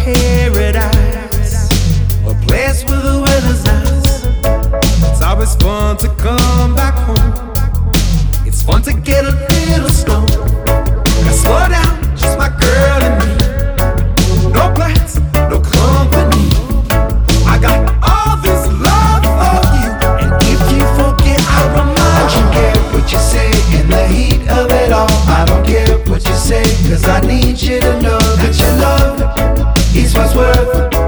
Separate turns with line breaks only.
paradise, a place where the weather's nice. It's always fun to come back home. It's fun to get a little stoned. Now slow down, just my girl and me. No plans, no company. I got all this love for you, and if you forget, I'll remind you.
I don't care what you say in the heat of it all. I don't care what you say, 'cause I need you to know that your love is what's worth